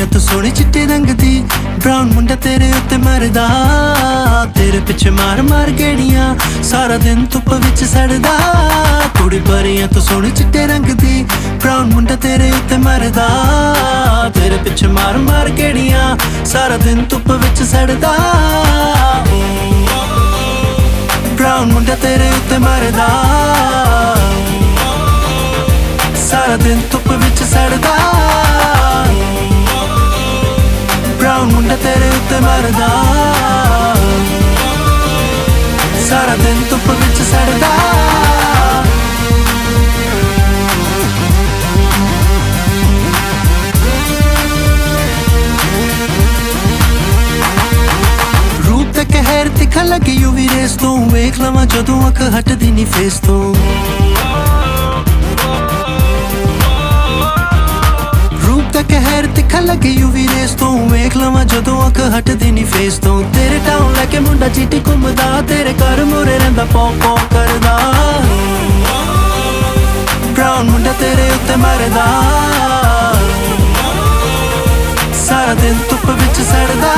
तू सोहनी चिट्टे रंग दी ब्राउन मुंडा तेरे उत्ते मरदा तेरे पिछे मार मार गेड़ियां सारा दिन धुप विच सड़दा कुड़ी परियां तू सोहनी चिट्टे रंग दी ब्राउन मुंडा तेरे उत्ते मरदा तेरे पिछे मार मार गेड़ियां सारा दिन धुप विच सड़दा ब्राउन मुंडा तेरे उत्ते मरदा सारा दिन धुप विच सड़दा ब्राउन मुंडा तेरे उत्ते मरदा सारा दिन धुप विच सड़दा रूप ते कहर तिखा लगे यूवी रेस तो वेख लवां जदों अख हटदी नी फेस तो कहर तिखा लगे यूवी रेस तो वेख लवां जदों अख हटदी नी फेस तो तेरे टाउन लैके मुंडा चीटी घुमदा तेरे घर मोरे रहिंदा पौ पौ करदा ब्राउन मुंडा तेरे उत्ते मरदा सारा दिन धुप विच सड़दा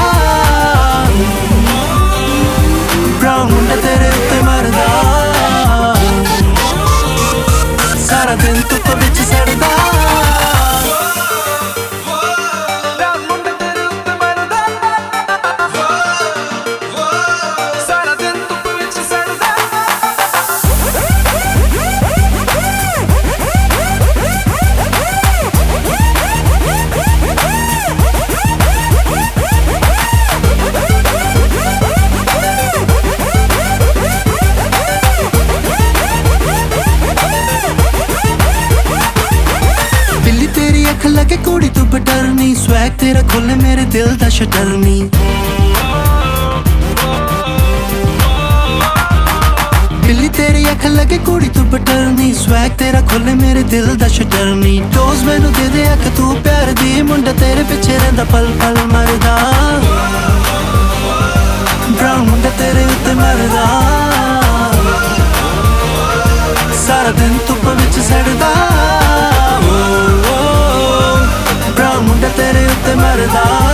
ब्राउन मुंडा तेरे उत्ते मरदा सारा दिन धुप विच सड़दा लगे कुड़ी तू बटरनी स्वैग तेरा खोले मेरे दिल दा शटरनी बिल्ली तेरी अख लगे कुड़ी तू बटरनी स्वैग तेरा खोले मेरे दिल दा शटरनी डोज मैनू दे दे अख तू प्यार दी मुंडा तेरे पिछे रहिंदा पल पल मरदा ब्राउन मुंडा तेरे उत्ते मरदा सारा दिन धुप विच सड़दा मुंडा तेरे उत्ते मरदा